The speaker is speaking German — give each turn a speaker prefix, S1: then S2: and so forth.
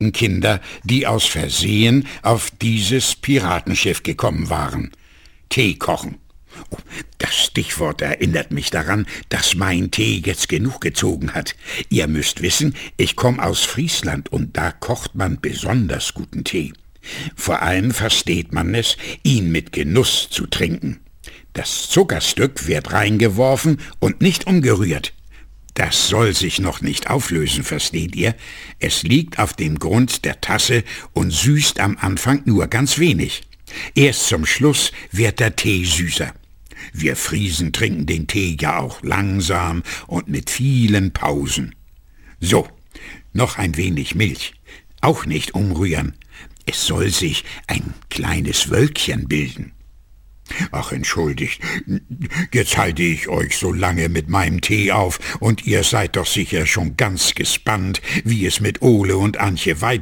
S1: Kinder, die aus Versehen auf dieses Piratenschiff gekommen waren. Tee kochen. Oh, das Stichwort erinnert mich daran, dass mein Tee jetzt genug gezogen hat. Ihr müsst wissen, ich komme aus Friesland und da kocht man besonders guten Tee. Vor allem versteht man es, ihn mit Genuss zu trinken. Das Zuckerstück wird reingeworfen und nicht umgerührt. Das soll sich noch nicht auflösen, versteht ihr? Es liegt auf dem Grund der Tasse und süßt am Anfang nur ganz wenig. Erst zum Schluss wird der Tee süßer. Wir Friesen trinken den Tee ja auch langsam und mit vielen Pausen. So, noch ein wenig Milch. Auch nicht umrühren. Es soll sich ein kleines Wölkchen bilden. Ach, entschuldigt, jetzt halte ich euch so lange mit meinem Tee auf und ihr seid doch sicher schon ganz gespannt, wie es mit Ole und Antje weitergeht.